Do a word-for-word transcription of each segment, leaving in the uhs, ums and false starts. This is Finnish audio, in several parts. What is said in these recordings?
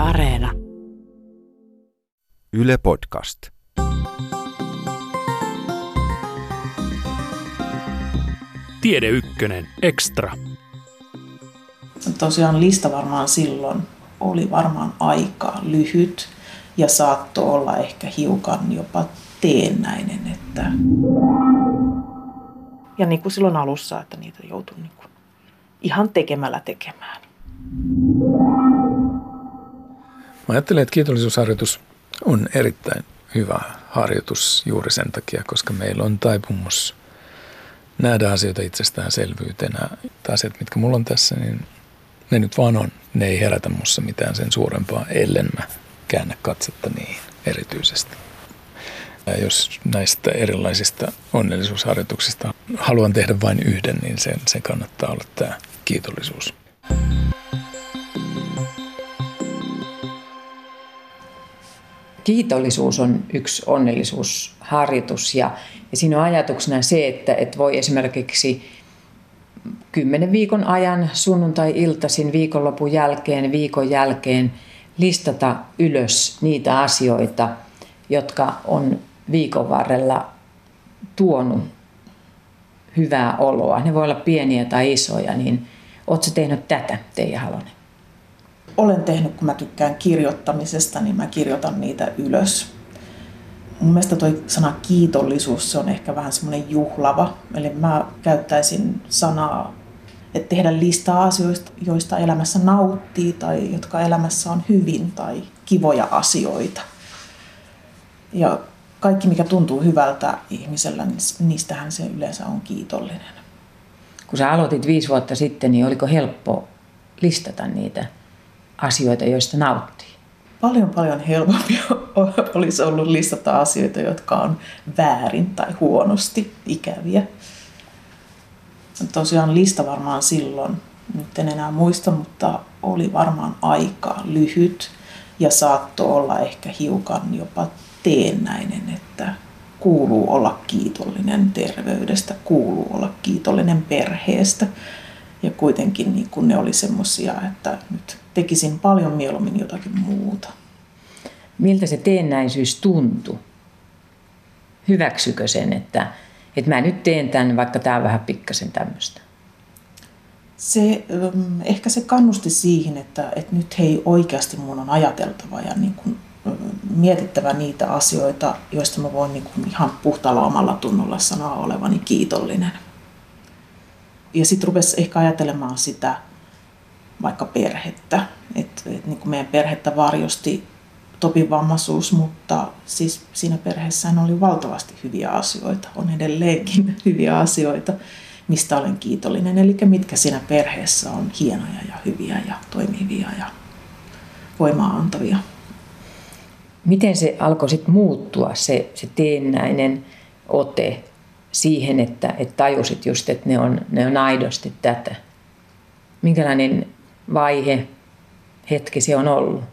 Areena. Yle Podcast. Tiede Ykkönen Extra. Tosiaan lista varmaan silloin oli varmaan aika lyhyt ja saattoi olla ehkä hiukan jopa teennäinen. Että... Ja niin kuin silloin alussa, että niitä joutui niin kuin ihan tekemällä tekemään. Mä ajattelen, että kiitollisuusharjoitus on erittäin hyvä harjoitus juuri sen takia, koska meillä on taipumus nähdä asioita itsestäänselvyytenä. Asiat, mitkä mulla on tässä, niin ne nyt vaan on. Ne ei herätä mussa mitään sen suurempaa, ellen mä käännä katsetta niihin erityisesti. Ja jos näistä erilaisista onnellisuusharjoituksista haluan tehdä vain yhden, niin sen, sen kannattaa olla tämä kiitollisuus. Kiitollisuus on yksi onnellisuusharjoitus ja, ja siinä on ajatuksena se, että, että voi esimerkiksi kymmenen viikon ajan sunnuntai-iltaisin viikonlopun jälkeen, viikon jälkeen listata ylös niitä asioita, jotka on viikon varrella tuonut hyvää oloa. Ne voi olla pieniä tai isoja, niin ootko tehnyt tätä, Teija Halonen? Olen tehnyt, kun mä tykkään kirjoittamisesta, niin mä kirjoitan niitä ylös. Mun mielestä toi sana kiitollisuus, se on ehkä vähän semmoinen juhlava. Eli mä käyttäisin sanaa, että tehdä listaa asioista, joista elämässä nauttii tai jotka elämässä on hyvin tai kivoja asioita. Ja kaikki, mikä tuntuu hyvältä ihmisellä, niin niistähän se yleensä on kiitollinen. Kun sä aloitit viisi vuotta sitten, niin oliko helppo listata niitä asioita, joista nauttii? Paljon paljon helpompi olisi ollut listata asioita, jotka on väärin tai huonosti ikäviä. Tosiaan lista varmaan silloin, nyt en enää muista, mutta oli varmaan aika lyhyt ja saattoi olla ehkä hiukan jopa teennäinen, että kuuluu olla kiitollinen terveydestä, kuuluu olla kiitollinen perheestä. Ja kuitenkin niin kun ne oli semmoisia, että nyt tekisin paljon mieluummin jotakin muuta. Miltä se teennäisyys tuntui? Hyväksykö sen, että, että mä nyt teen tämän, vaikka tämä on vähän pikkasen tämmöistä? Se, ehkä se kannusti siihen, että, että nyt hei oikeasti mun on ajateltava ja niin kun mietittävä niitä asioita, joista mä voin niin kun ihan puhtaalla omalla tunnolla sanoa olevani kiitollinen. Ja sitten rupesi ehkä ajattelemaan sitä vaikka perhettä, että et, niin meidän perhettä varjosti topivammaisuus, mutta siis siinä perheessään oli valtavasti hyviä asioita, on edelleenkin hyviä asioita, mistä olen kiitollinen. Eli mitkä siinä perheessä on hienoja ja hyviä ja toimivia ja voimaa antavia. Miten se alkoi sitten muuttua, se, se teennäinen ote siihen, että, että tajusit just, että ne on, ne on aidosti tätä? Minkälainen vaihe, hetki se on ollut?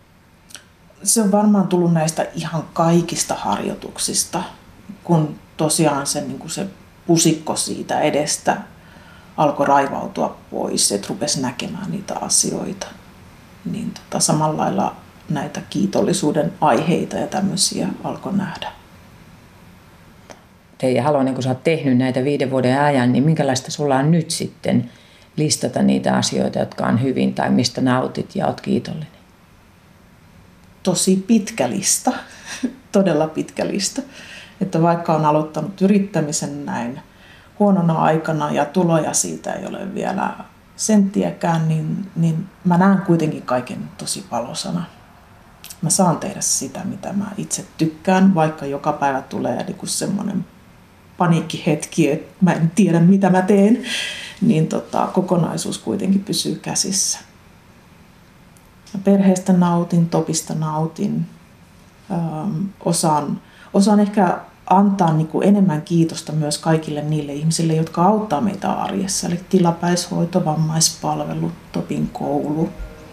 Se on varmaan tullut näistä ihan kaikista harjoituksista, kun tosiaan se, niin kuin se pusikko siitä edestä alkoi raivautua pois, että rupesi näkemään niitä asioita. Niin tota, samalla lailla näitä kiitollisuuden aiheita ja tämmöisiä alkoi nähdä. Teija Halonen, kun sä oot tehnyt näitä viiden vuoden ajan, niin minkälaista sulla on nyt sitten listata niitä asioita, jotka on hyvin tai mistä nautit ja oot kiitollinen? Tosi pitkä lista, todella pitkä lista. Että vaikka on aloittanut yrittämisen näin huonona aikana ja tuloja siitä ei ole vielä senttiäkään, niin, niin mä näen kuitenkin kaiken tosi valosana. Mä saan tehdä sitä, mitä mä itse tykkään, vaikka joka päivä tulee niin kuin semmoinen paniikkihetki, että mä en tiedä mitä mä teen, niin tota, kokonaisuus kuitenkin pysyy käsissä. Perheestä nautin, topista nautin, ähm, osaan, osaan ehkä antaa niin kuin enemmän kiitosta myös kaikille niille ihmisille, jotka auttaa meitä arjessa, eli tilapäishoito, vammaispalvelu, Topin koulu.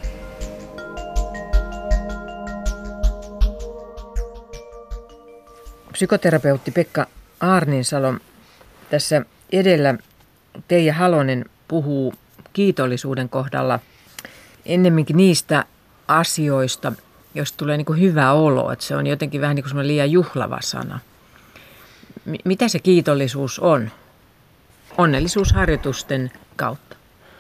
Psykoterapeutti Pekka Aarninsalo, tässä edellä Teija Halonen puhuu kiitollisuuden kohdalla ennemminkin niistä asioista, jos tulee niin kuin hyvä olo, että se on jotenkin vähän niin kuin semmoinen liian juhlava sana. M- mitä se kiitollisuus on onnellisuusharjoitusten kautta?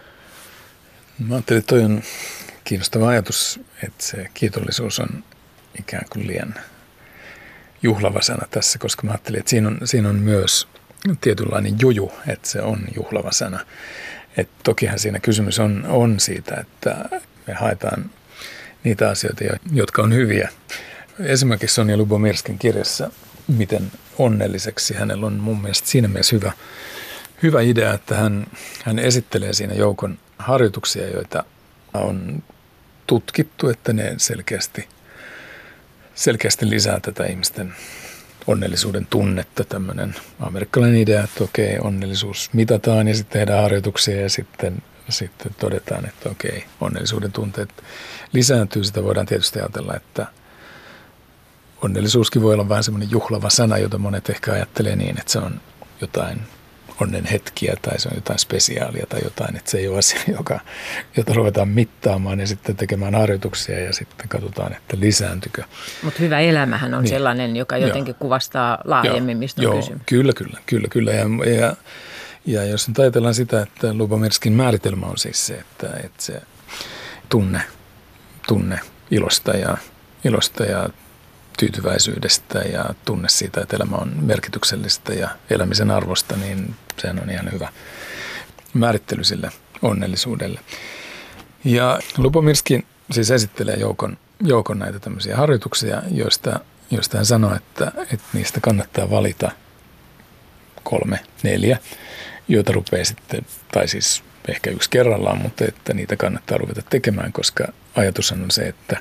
Mä ajattelin, että toi on kiinnostava ajatus, että se kiitollisuus on ikään kuin liian juhlava sana tässä, koska mä ajattelin, että siinä on, siinä on myös tietynlainen juju, että se on juhlava sana. Et tokihan siinä kysymys on, on siitä, että me haetaan niitä asioita, jotka on hyviä. Esimerkiksi Sonja Lyubomirskin kirjassa Miten onnelliseksi hänellä on mun mielestä siinä mielessä hyvä, hyvä idea, että hän, hän esittelee siinä joukon harjoituksia, joita on tutkittu, että ne selkeästi, selkeästi lisää tätä ihmisten onnellisuuden tunnetta. Tämmöinen amerikkalainen idea, että okei, onnellisuus mitataan ja sitten tehdään harjoituksia ja sitten, sitten todetaan, että okei, onnellisuuden tunteet lisääntyy. Sitä voidaan tietysti ajatella, että onnellisuuskin voi olla vähän semmoinen juhlava sana, jota monet ehkä ajattelee niin, että se on jotain onnen hetkiä tai se on jotain spesiaalia tai jotain, että se ei ole asia, joka, jota ruvetaan mittaamaan ja sitten tekemään harjoituksia ja sitten katsotaan, että lisääntykö. Mutta hyvä elämähän on niin sellainen, joka jotenkin joo, kuvastaa laajemmin, mistä joo, on kysymys. Kyllä, kyllä, kyllä, kyllä. Ja, ja, ja jos nyt ajatellaan sitä, että Lyubomirskin määritelmä on siis se, että, että se tunne, tunne ilosta ja, ilosta ja tyytyväisyydestä ja tunne siitä, että elämä on merkityksellistä ja elämisen arvosta, niin sehän on ihan hyvä määrittely sille onnellisuudelle. Ja Lyubomirski siis esittelee joukon, joukon näitä tämmöisiä harjoituksia, joista, joista hän sanoo, että, että niistä kannattaa valita kolme, neljä, joita rupeaa sitten, tai siis ehkä yksi kerrallaan, mutta että niitä kannattaa ruveta tekemään, koska ajatushan on se, että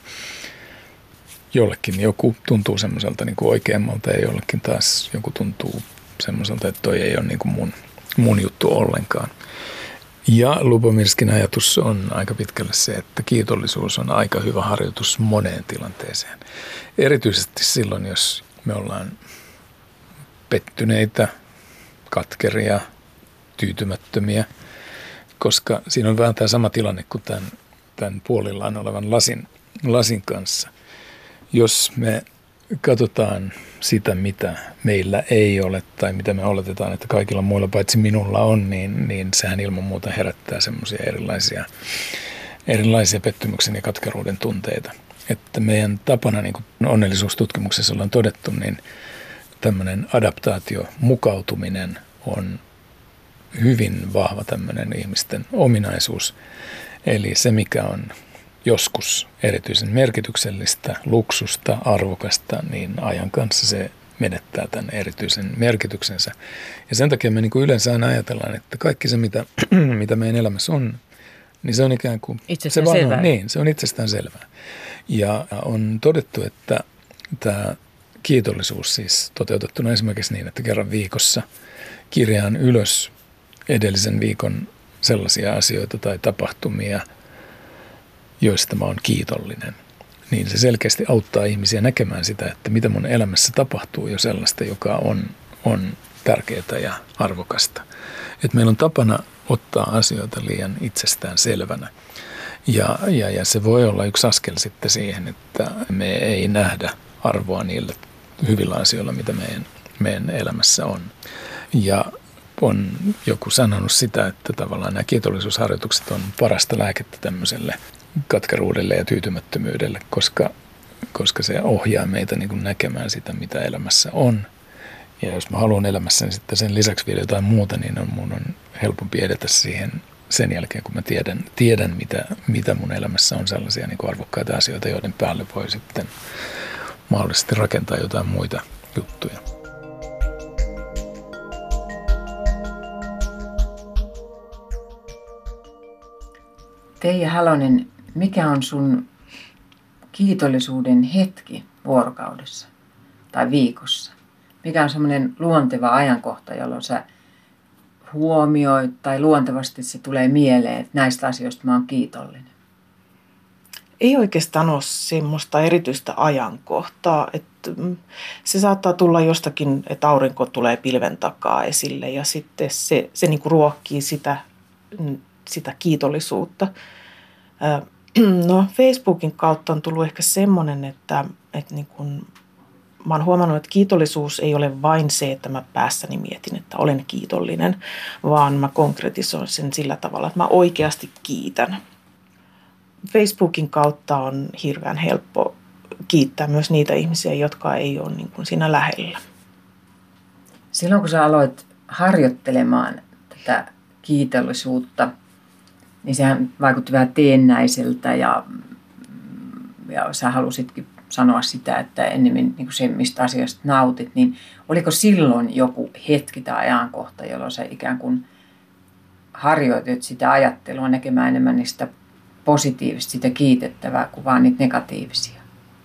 jollekin joku tuntuu semmoiselta niin kuin oikeammalta ja jollekin taas joku tuntuu semmoiselta, että toi ei ole niin kuin mun, mun juttu ollenkaan. Ja Lyubomirskin ajatus on aika pitkälle se, että kiitollisuus on aika hyvä harjoitus moneen tilanteeseen. Erityisesti silloin, jos me ollaan pettyneitä, katkeria, tyytymättömiä, koska siinä on vähän tämä sama tilanne kuin tämän, tämän puolillaan olevan lasin, lasin kanssa. Jos me katsotaan sitä, mitä meillä ei ole tai mitä me oletetaan, että kaikilla muilla paitsi minulla on, niin, niin sehän ilman muuta herättää semmoisia erilaisia, erilaisia pettymyksen ja katkeruuden tunteita. Että meidän tapana, niin kuin onnellisuustutkimuksessa ollaan todettu, niin tämmöinen adaptaatio, mukautuminen on hyvin vahva tämmöinen ihmisten ominaisuus. Eli se, mikä on joskus erityisen merkityksellistä, luksusta, arvokasta, niin ajan kanssa se menettää tämän erityisen merkityksensä. Ja sen takia me niin kuin yleensä aina ajatellaan, että kaikki se, mitä, mitä meidän elämässä on, niin se on ikään kuin itsestään se selvää. On, niin, se on itsestään selvää. Ja on todettu, että tämä kiitollisuus siis toteutettuna esimerkiksi niin, että kerran viikossa kirjaan ylös edellisen viikon sellaisia asioita tai tapahtumia, joista mä oon kiitollinen, niin se selkeästi auttaa ihmisiä näkemään sitä, että mitä mun elämässä tapahtuu jo sellaista, joka on, on tärkeää ja arvokasta. Että meillä on tapana ottaa asioita liian itsestään selvänä. Ja, ja, ja se voi olla yksi askel sitten siihen, että me ei nähdä arvoa niillä hyvillä asioilla, mitä meidän, meidän elämässä on. Ja on joku sanonut sitä, että tavallaan nämä kiitollisuusharjoitukset on parasta lääkettä tämmöiselle katkeruudelle ja tyytymättömyydelle, koska, koska se ohjaa meitä niin kuin näkemään sitä, mitä elämässä on. Ja jos mä haluan elämässäni sitten sen lisäksi vielä jotain muuta, niin on, mun on helpompi edetä siihen sen jälkeen, kun mä tiedän, tiedän mitä, mitä mun elämässä on sellaisia niin kuin arvokkaita asioita, joiden päälle voi sitten mahdollisesti rakentaa jotain muita juttuja. Teija Halonen, mikä on sun kiitollisuuden hetki vuorokaudessa tai viikossa? Mikä on semmoinen luonteva ajankohta, jolloin sä huomioit tai luontevasti se tulee mieleen, että näistä asioista mä oon kiitollinen? Ei oikeastaan ole semmoista erityistä ajankohtaa. Että se saattaa tulla jostakin, että aurinko tulee pilven takaa esille ja sitten se, se niin kuin ruokkii sitä, sitä kiitollisuutta. No Facebookin kautta on tullut ehkä semmoinen, että, että niin kun, mä oon huomannut, että kiitollisuus ei ole vain se, että mä päässäni mietin, että olen kiitollinen, vaan mä konkretisoin sen sillä tavalla, että mä oikeasti kiitän. Facebookin kautta on hirveän helppo kiittää myös niitä ihmisiä, jotka ei ole niin kuin siinä lähellä. Silloin kun sä aloit harjoittelemaan tätä kiitollisuutta, niin sehän vaikutti vähän teennäiseltä ja, ja sä halusitkin sanoa sitä, että ennemmin niin kuin se, mistä asioista nautit, niin oliko silloin joku hetki tai ajankohta, jolloin sä ikään kuin harjoitit sitä ajattelua näkemään enemmän niistä positiivista, sitä kiitettävää kuin vaan niitä negatiivisia?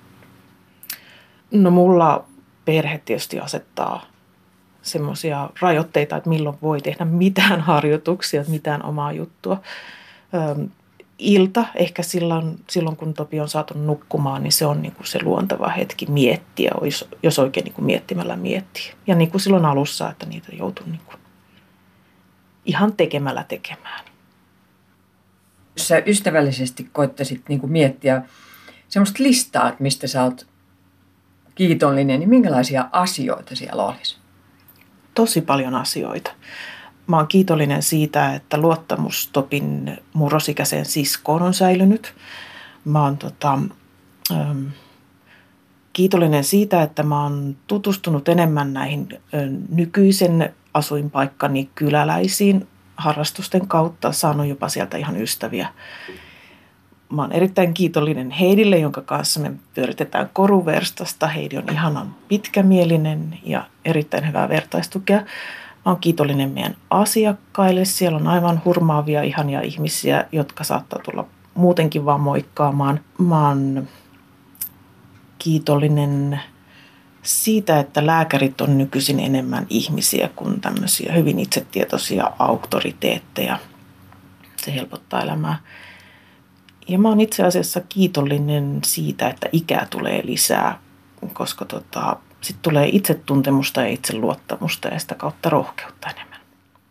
No mulla perhe tietysti asettaa semmoisia rajoitteita, että milloin voi tehdä mitään harjoituksia, mitään omaa juttua. Ilta, ehkä silloin, silloin kun Topi on saatu nukkumaan, niin se on niin kuin se luonteva hetki miettiä, jos oikein niin kuin miettimällä miettii. Ja niin kuin silloin alussa, että niitä joutuu niin kuin ihan tekemällä tekemään. Jos sä ystävällisesti koittaisit niin kuin miettiä semmoista listaa, että mistä sä oot kiitollinen, niin minkälaisia asioita siellä olisi? Tosi paljon asioita. Mä oon kiitollinen siitä, että luottamus Topin murrosikäiseen siskoon on säilynyt. Mä oon tota, ähm, kiitollinen siitä, että mä oon tutustunut enemmän näihin äh, nykyisen asuinpaikkani kyläläisiin harrastusten kautta. Saanut jopa sieltä ihan ystäviä. Mä oon erittäin kiitollinen Heidille, jonka kanssa me pyöritetään koruverstasta. Heidi on ihanan pitkämielinen ja erittäin hyvää vertaistukea. Mä oon kiitollinen meidän asiakkaille. Siellä on aivan hurmaavia, ihania ihmisiä, jotka saattaa tulla muutenkin vaan moikkaamaan. Mä oon kiitollinen siitä, että lääkärit on nykyisin enemmän ihmisiä kuin tämmöisiä hyvin itsetietoisia auktoriteetteja. Se helpottaa elämää. Ja mä oon itse asiassa kiitollinen siitä, että ikää tulee lisää, koska tota, sitten tulee itsetuntemusta ja itseluottamusta ja sitä kautta rohkeutta enemmän.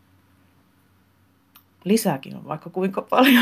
Lisääkin on vaikka kuinka paljon.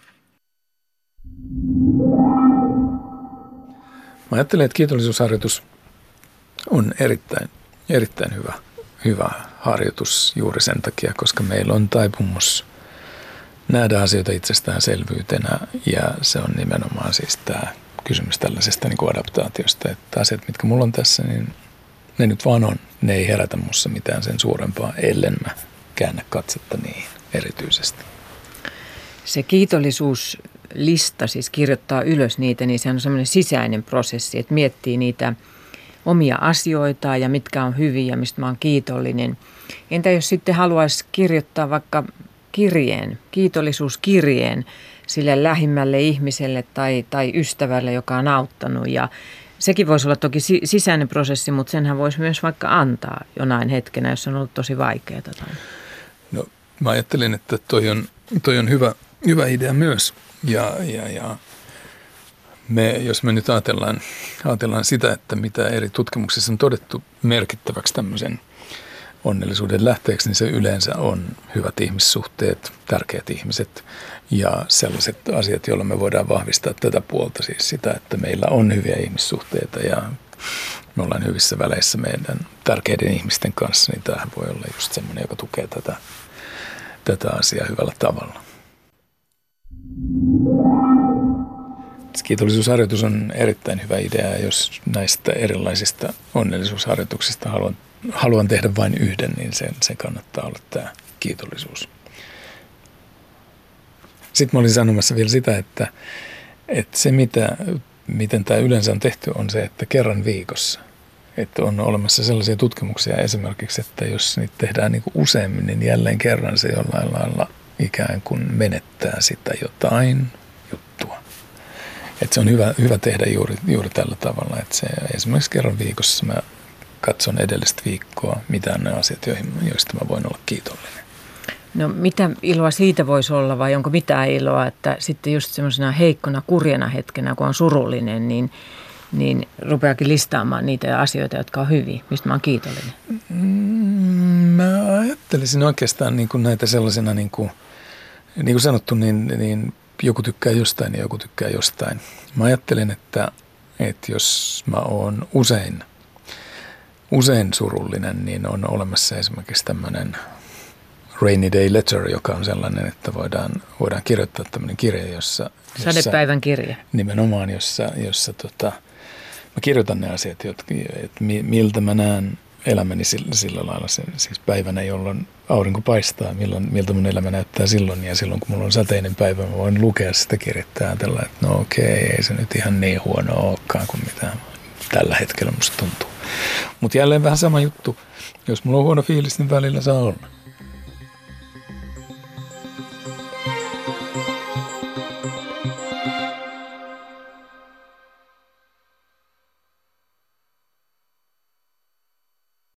Mä ajattelen, että kiitollisuusharjoitus on erittäin, erittäin hyvä, hyvä harjoitus juuri sen takia, koska meillä on taipumus nähdä asioita itsestäänselvyytenä ja se on nimenomaan siis tämä kysymys tällaisesta niin kuin adaptaatiosta, että asiat, mitkä mulla on tässä, niin ne nyt vaan on. Ne ei herätä musta mitään sen suurempaa, ellen mä käännä katsetta niihin erityisesti. Se kiitollisuuslista, siis kirjoittaa ylös niitä, niin se on semmoinen sisäinen prosessi, että miettii niitä omia asioita ja mitkä on hyviä ja mistä mä oon kiitollinen. Entä jos sitten haluaisi kirjoittaa vaikka kirjeen, kiitollisuuskirjeen sille lähimmälle ihmiselle tai, tai ystävälle, joka on auttanut. Ja sekin voisi olla toki sisäinen prosessi, mutta senhän voisi myös vaikka antaa jonain hetkenä, jos on ollut tosi vaikeaa. No mä ajattelin, että toi on, toi on hyvä, hyvä idea myös. Ja, ja, ja me, jos me nyt ajatellaan, ajatellaan sitä, että mitä eri tutkimuksissa on todettu merkittäväksi tämmöisen onnellisuuden lähteeksi, niin se yleensä on hyvät ihmissuhteet, tärkeät ihmiset ja sellaiset asiat, joilla me voidaan vahvistaa tätä puolta, siis sitä, että meillä on hyviä ihmissuhteita ja me ollaan hyvissä väleissä meidän tärkeiden ihmisten kanssa, niin tämähän voi olla just semmoinen, joka tukee tätä, tätä asiaa hyvällä tavalla. Kiitollisuusharjoitus on erittäin hyvä idea, jos näistä erilaisista onnellisuusharjoituksista haluan haluan tehdä vain yhden, niin sen, sen kannattaa olla tämä kiitollisuus. Sitten mä olin sanomassa vielä sitä, että, että se mitä, miten tämä yleensä on tehty on se, että kerran viikossa. Että on olemassa sellaisia tutkimuksia esimerkiksi, että jos niitä tehdään niin kuin useammin, niin jälleen kerran se jollain lailla ikään kuin menettää sitä jotain juttua. Että se on hyvä, hyvä tehdä juuri, juuri tällä tavalla, että se esimerkiksi kerran viikossa mä katson edellistä viikkoa, mitä on ne asiat, joista mä voin olla kiitollinen. No mitä iloa siitä voisi olla vai onko mitään iloa, että sitten just semmoisena heikkona, kurjena hetkenä, kun on surullinen, niin, niin rupeakin listaamaan niitä asioita, jotka on hyviä, mistä mä oon kiitollinen? Mm, mä ajattelisin oikeastaan niin kuin näitä sellaisena, niin kuin, niin kuin sanottu, niin, niin joku tykkää jostain ja joku tykkää jostain. Mä ajattelen, että, että jos mä oon usein, usein surullinen, niin on olemassa esimerkiksi tämmöinen rainy day letter, joka on sellainen, että voidaan, voidaan kirjoittaa tämmöinen kirja, jossa... jossa Sadepäivän kirja. Nimenomaan, jossa, jossa tota, mä kirjoitan ne asiat, jotka, että miltä mä näen elämäni sillä, sillä lailla, se, siis päivänä, jolloin aurinko paistaa, milloin, miltä mun elämä näyttää silloin, ja silloin kun mulla on sateinen päivä, mä voin lukea sitä kirjettä ja ajatella, että no okei, ei se nyt ihan niin huono olekaan kuin mitä tällä hetkellä musta tuntuu. Mutta jälleen vähän sama juttu, jos mulla on huono fiilis, niin välillä saa olla.